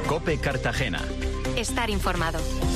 COPE Cartagena. Estar informado.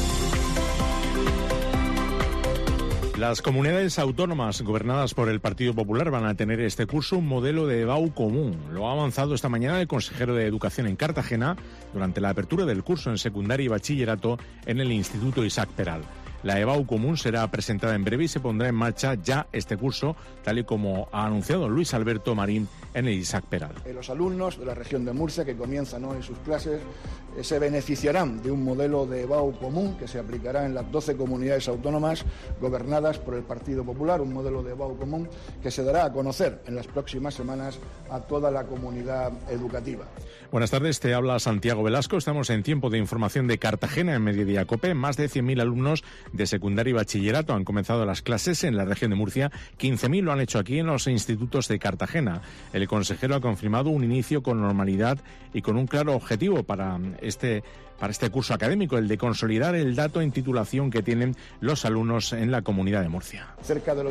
Las comunidades autónomas gobernadas por el Partido Popular van a tener este curso un modelo de EBAU común. Lo ha avanzado esta mañana el consejero de Educación en Cartagena durante la apertura del curso en secundaria y bachillerato en el Instituto Isaac Peral. La EBAU común será presentada en breve y se pondrá en marcha ya este curso, tal y como ha anunciado Luis Alberto Marín en el Isaac Peral. Los alumnos de la región de Murcia que comienzan hoy sus clases se beneficiarán de un modelo de EBAU común que se aplicará en las 12 comunidades autónomas gobernadas por el Partido Popular, un modelo de EBAU común que se dará a conocer en las próximas semanas a toda la comunidad educativa. Buenas tardes, te habla Santiago Velasco. Estamos en tiempo de información de Cartagena en Mediodía COPE. Más de 100.000 alumnos de secundaria y bachillerato han comenzado las clases en la región de Murcia. 15.000 lo han hecho aquí en los institutos de Cartagena. El consejero ha confirmado un inicio con normalidad y con un claro objetivo para este curso académico, el de consolidar el dato en titulación que tienen los alumnos en la Comunidad de Murcia. Cerca del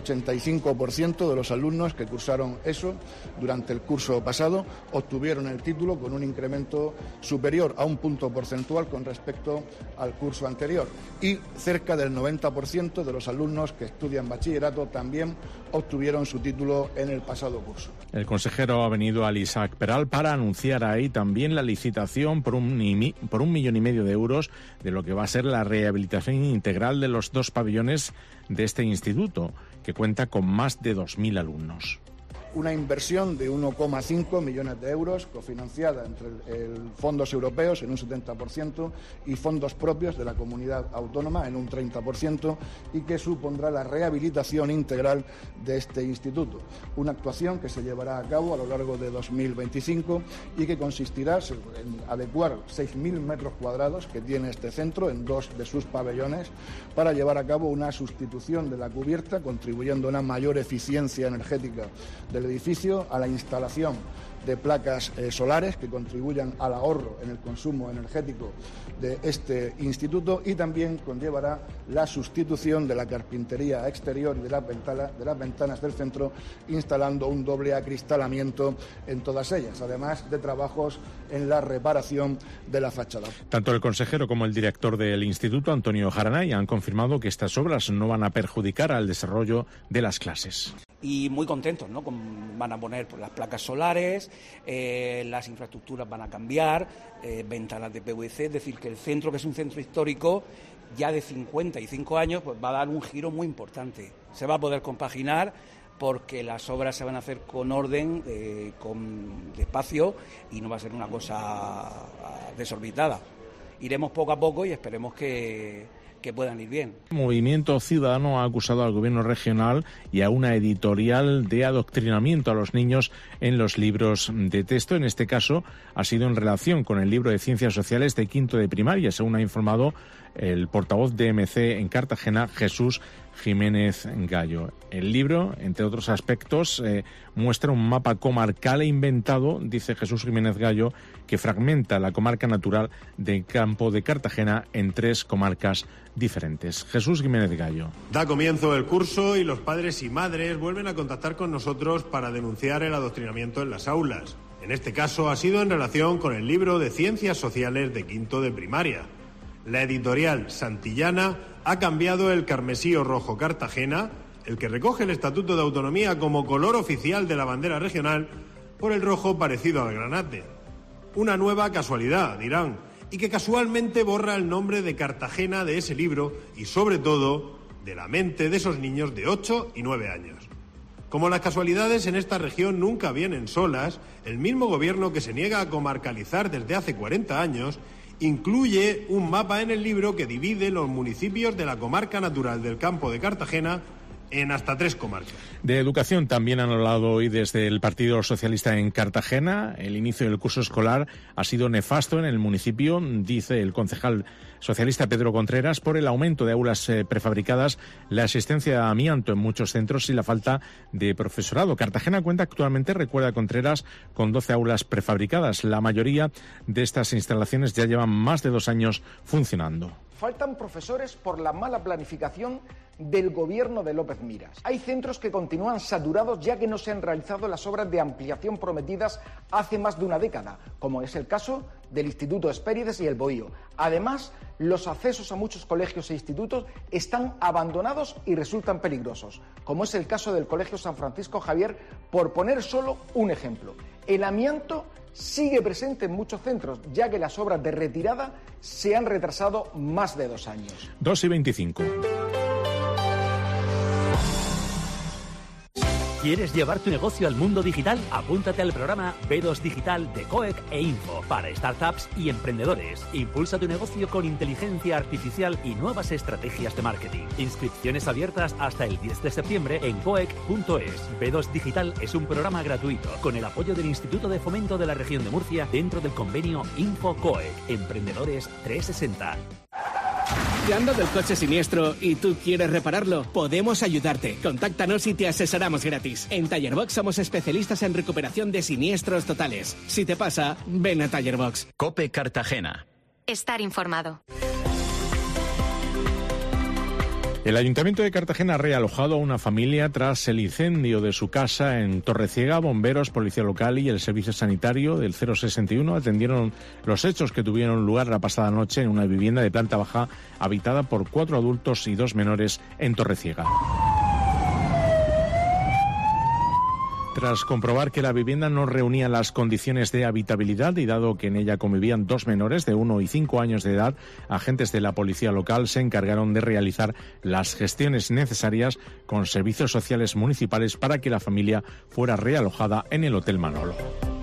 85% de los alumnos que cursaron eso durante el curso pasado obtuvieron el título con un incremento superior a un punto porcentual con respecto al curso anterior, y cerca del 90% de los alumnos que estudian bachillerato también obtuvieron su título en el pasado curso. El consejero ha venido al Isaac Peral para anunciar ahí también la licitación por 1,5 millones de euros de lo que va a ser la rehabilitación integral de los 2 pabellones de este instituto, que cuenta con más de 2.000 alumnos. Una inversión de 1,5 millones de euros cofinanciada entre fondos europeos en un 70% y fondos propios de la comunidad autónoma en un 30%, y que supondrá la rehabilitación integral de este instituto. Una actuación que se llevará a cabo a lo largo de 2025 y que consistirá en adecuar 6.000 metros cuadrados que tiene este centro en 2 de sus pabellones para llevar a cabo una sustitución de la cubierta, contribuyendo a una mayor eficiencia energética del edificio, a la instalación de placas solares que contribuyan al ahorro en el consumo energético de este instituto, y también conllevará la sustitución de la carpintería exterior y de las ventanas del centro, instalando un doble acristalamiento en todas ellas, además de trabajos en la reparación de la fachada. Tanto el consejero como el director del instituto, Antonio Jaranay, han confirmado que estas obras no van a perjudicar al desarrollo de las clases. Y muy contentos, ¿no? Van a poner las placas solares, las infraestructuras van a cambiar, ventanas de PVC, es decir, que el centro, que es un centro histórico ya de 55 años, pues va a dar un giro muy importante. Se va a poder compaginar porque las obras se van a hacer con orden, con despacio, y no va a ser una cosa desorbitada. Iremos poco a poco y esperemos que puedan ir bien. El Movimiento Ciudadano ha acusado al gobierno regional y a una editorial de adoctrinamiento a los niños en los libros de texto. En este caso ha sido en relación con el libro de Ciencias Sociales de quinto de primaria, según ha informado el portavoz de MC en Cartagena, Jesús Jiménez Gallo. El libro, entre otros aspectos, muestra un mapa comarcal e inventado, dice Jesús Jiménez Gallo, que fragmenta la comarca natural del Campo de Cartagena en 3 comarcas diferentes. Jesús Jiménez Gallo. Da comienzo el curso y los padres y madres vuelven a contactar con nosotros para denunciar el adoctrinamiento en las aulas. En este caso ha sido en relación con el libro de Ciencias Sociales de quinto de primaria. La editorial Santillana ha cambiado el carmesí o rojo Cartagena, el que recoge el Estatuto de Autonomía como color oficial de la bandera regional, por el rojo parecido al granate. Una nueva casualidad, dirán, y que casualmente borra el nombre de Cartagena de ese libro y, sobre todo, de la mente de esos niños de 8 y 9 años. Como las casualidades en esta región nunca vienen solas, el mismo gobierno que se niega a comarcalizar desde hace 40 años incluye un mapa en el libro que divide los municipios de la comarca natural del Campo de Cartagena en hasta 3 comarcas. De educación también han hablado hoy desde el Partido Socialista en Cartagena. El inicio del curso escolar ha sido nefasto en el municipio, dice el concejal socialista Pedro Contreras, por el aumento de aulas prefabricadas, la existencia de amianto en muchos centros y la falta de profesorado. Cartagena cuenta actualmente, recuerda Contreras, con 12 aulas prefabricadas. La mayoría de estas instalaciones ya llevan más de 2 años funcionando. Faltan profesores por la mala planificación del gobierno de López Miras. Hay centros que continúan saturados ya que no se han realizado las obras de ampliación prometidas hace más de una década, como es el caso del Instituto Hespérides y el Bohío. Además, los accesos a muchos colegios e institutos están abandonados y resultan peligrosos, como es el caso del Colegio San Francisco Javier, por poner solo un ejemplo. El amianto sigue presente en muchos centros, ya que las obras de retirada se han retrasado más de 2 años. 2:25. ¿Quieres llevar tu negocio al mundo digital? Apúntate al programa B2 Digital de COEC e Info para startups y emprendedores. Impulsa tu negocio con inteligencia artificial y nuevas estrategias de marketing. Inscripciones abiertas hasta el 10 de septiembre en coec.es. B2 Digital es un programa gratuito con el apoyo del Instituto de Fomento de la Región de Murcia dentro del convenio Info COEC. Emprendedores 360. ¿Te han dado el coche siniestro y tú quieres repararlo? Podemos ayudarte. Contáctanos y te asesoramos gratis. En Tallerbox somos especialistas en recuperación de siniestros totales. Si te pasa, ven a Tallerbox. COPE Cartagena. Estar informado. El Ayuntamiento de Cartagena ha realojado a una familia tras el incendio de su casa en Torreciega. Bomberos, Policía Local y el Servicio Sanitario del 061 atendieron los hechos que tuvieron lugar la pasada noche en una vivienda de planta baja habitada por 4 adultos y 2 menores en Torreciega. Tras comprobar que la vivienda no reunía las condiciones de habitabilidad y dado que en ella convivían 2 menores de 1 y 5 años de edad, agentes de la policía local se encargaron de realizar las gestiones necesarias con servicios sociales municipales para que la familia fuera realojada en el Hotel Manolo.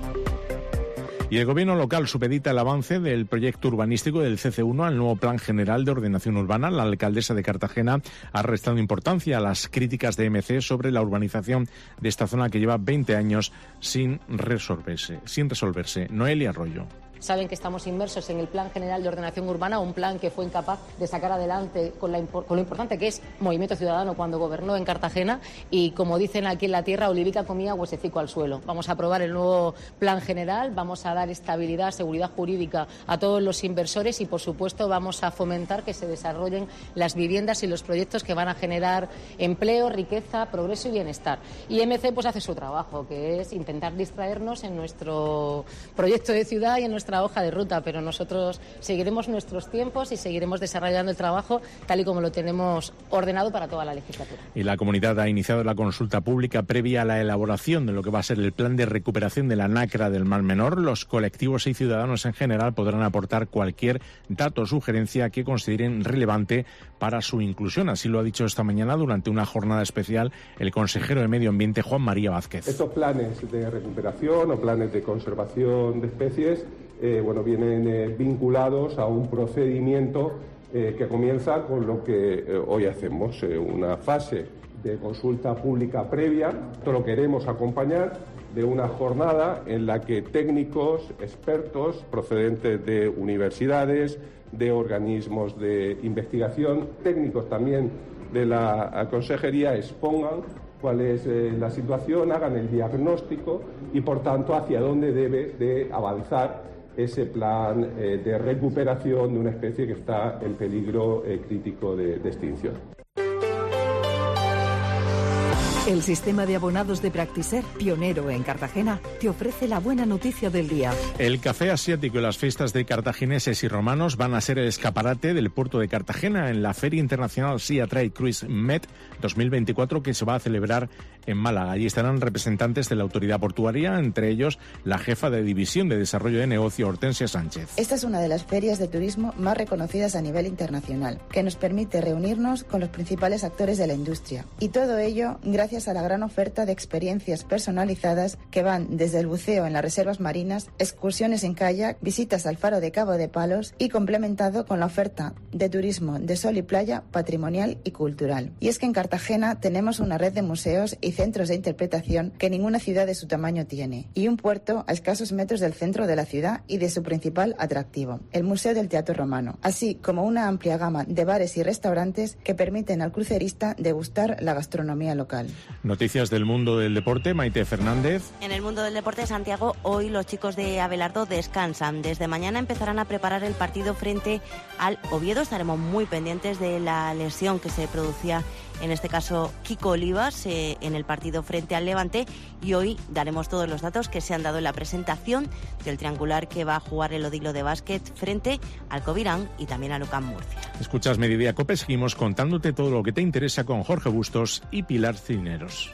Y el gobierno local supedita el avance del proyecto urbanístico del CC1 al nuevo Plan General de Ordenación Urbana. La alcaldesa de Cartagena ha restado importancia a las críticas de MC sobre la urbanización de esta zona que lleva 20 años sin resolverse. Noelia Arroyo. Saben que estamos inmersos en el Plan General de Ordenación Urbana, un plan que fue incapaz de sacar adelante con lo importante que es Movimiento Ciudadano cuando gobernó en Cartagena y, como dicen aquí en la tierra, olivica comía huesecico al suelo. Vamos a aprobar el nuevo Plan General, vamos a dar estabilidad, seguridad jurídica a todos los inversores y, por supuesto, vamos a fomentar que se desarrollen las viviendas y los proyectos que van a generar empleo, riqueza, progreso y bienestar. Y MC pues hace su trabajo, que es intentar distraernos en nuestro proyecto de ciudad y en nuestra hoja de ruta, pero nosotros seguiremos nuestros tiempos y seguiremos desarrollando el trabajo tal y como lo tenemos ordenado para toda la legislatura. Y la comunidad ha iniciado la consulta pública previa a la elaboración de lo que va a ser el plan de recuperación de la Nacra del Mar Menor. Los colectivos y ciudadanos en general podrán aportar cualquier dato o sugerencia que consideren relevante para su inclusión. Así lo ha dicho esta mañana durante una jornada especial el consejero de Medio Ambiente, Juan María Vázquez. Estos planes de recuperación o planes de conservación de especies vienen vinculados a un procedimiento que comienza con lo que hoy hacemos, una fase de consulta pública previa. Esto lo queremos acompañar de una jornada en la que técnicos, expertos procedentes de universidades, de organismos de investigación, técnicos también de la consejería expongan cuál es la situación, hagan el diagnóstico y, por tanto, hacia dónde debe de avanzar ese plan de recuperación de una especie que está en peligro crítico de extinción. El sistema de abonados de Practiser, pionero en Cartagena, te ofrece la buena noticia del día. El café asiático y las fiestas de cartagineses y romanos van a ser el escaparate del puerto de Cartagena en la Feria Internacional Sea Trade Cruise Med 2024 que se va a celebrar en Málaga. Allí estarán representantes de la autoridad portuaria, entre ellos la jefa de División de Desarrollo de Negocio, Hortensia Sánchez. Esta es una de las ferias de turismo más reconocidas a nivel internacional, que nos permite reunirnos con los principales actores de la industria. Y todo ello gracias a la gran oferta de experiencias personalizadas que van desde el buceo en las reservas marinas, excursiones en kayak, visitas al faro de Cabo de Palos y complementado con la oferta de turismo de sol y playa, patrimonial y cultural. Y es que en Cartagena tenemos una red de museos y y centros de interpretación que ninguna ciudad de su tamaño tiene, y un puerto a escasos metros del centro de la ciudad y de su principal atractivo, el Museo del Teatro Romano, así como una amplia gama de bares y restaurantes que permiten al crucerista degustar la gastronomía local. Noticias del mundo del deporte, Maite Fernández. En el mundo del deporte, Santiago, hoy los chicos de Abelardo descansan. Desde mañana empezarán a preparar el partido frente al Oviedo. Estaremos muy pendientes de la lesión que se producía, en este caso Kiko Olivas, en el partido frente al Levante, y hoy daremos todos los datos que se han dado en la presentación del triangular que va a jugar el Odilo de básquet frente al Covirán y también al UCAM Murcia. Escuchas Mediodía Cope, seguimos contándote todo lo que te interesa con Jorge Bustos y Pilar Cisneros.